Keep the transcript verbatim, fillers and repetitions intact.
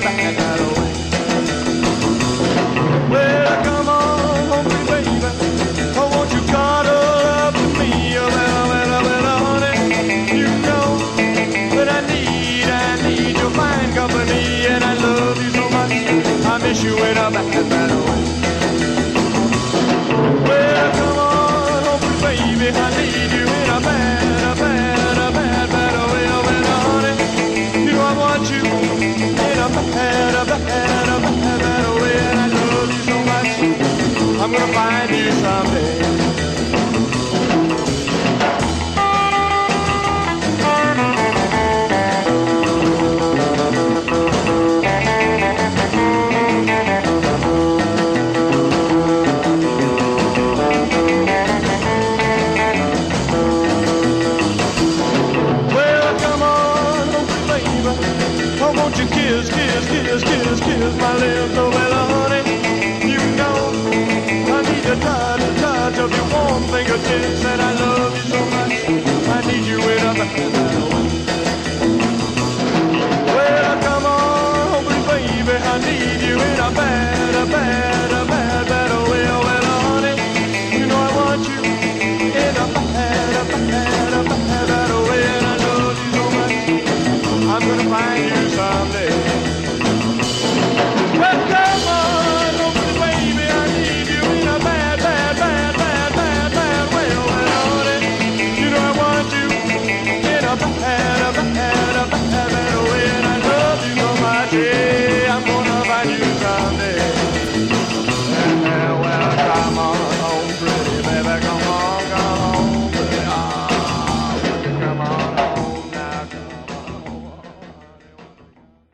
bad, bad way. Well, come on home, baby. Oh, won't you cuddle up with me? Oh, well, well, well, honey, you know that I need, I need your fine company, and I love you so much. I miss you in a bad, bad way. Well, come on home, baby. I need you in a bad, a bad, a bad, bad way. Oh, well, honey, you know I want you in a bad, a bad, a bad, bad way, and I love you so much. I'm gonna find you someday. Won't you kiss, kiss, kiss, kiss, kiss my lips, oh well, honey, you know I need the touch, the touch of your warm fingertips, and I love you so much, I need you in a bad, bad way. Well, come on, baby, I need you in a bad, a bad, a bad, bad way, oh well, honey, you know I want you in a bad, a bad, a bad, bad way, and I love you so much, I'm gonna find you someday.